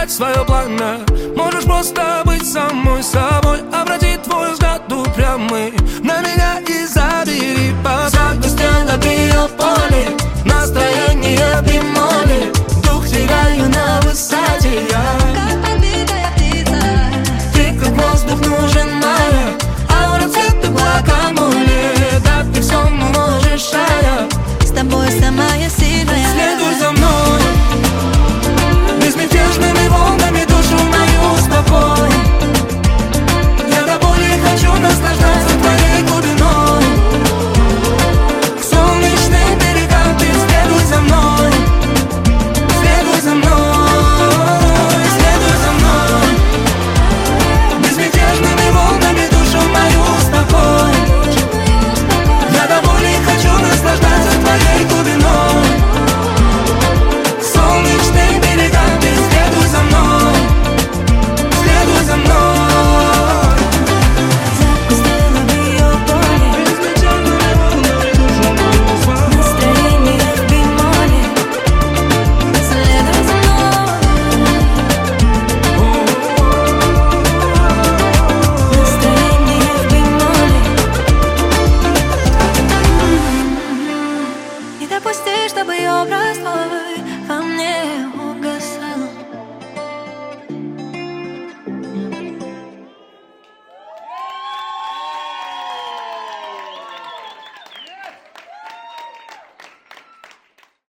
менять свое пламя. Можешь просто быть самой собой, обрати твой взгляд упрямый на меня и забери позад. Запустила биополе, настроение бемоли, дух теряю на высоте я. Как подбитая птица, Ты как воздух нужен моя, аура цвета гуакамоле. Да ты все можешь, а я с тобой самая сильная. Следуй за мной, безмятежными волнами душу мою успокой. Я до боли хочу наслаждаться твоей глубиной. К солнечным берегам ты следуй за мной. Следуй за мной, следуй за мной. Безмятежными волнами душу мою успокой. Я до боли хочу наслаждаться твоей глубиной. К солнечным берегам ты следуй за мной. Следуй за мной. Запустила биополе, настроение в бемоле. Следуй за мной. Настроение в бемоле. Не допусти, чтобы образ твой